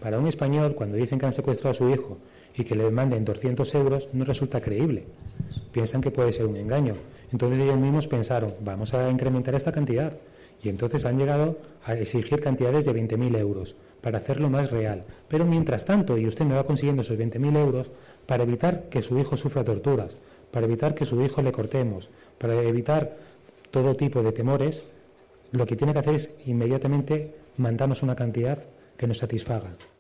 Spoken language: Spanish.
para un español, cuando dicen que han secuestrado a su hijo y que le manden 200 euros, no resulta creíble. Piensan que puede ser un engaño. Entonces ellos mismos pensaron, vamos a incrementar esta cantidad. Y entonces han llegado a exigir cantidades de 20.000 euros para hacerlo más real. Pero mientras tanto, y usted me va consiguiendo esos 20.000 euros, para evitar que su hijo sufra torturas, para evitar que su hijo le cortemos, para evitar todo tipo de temores, lo que tiene que hacer es inmediatamente mandarnos una cantidad que nos satisfaga.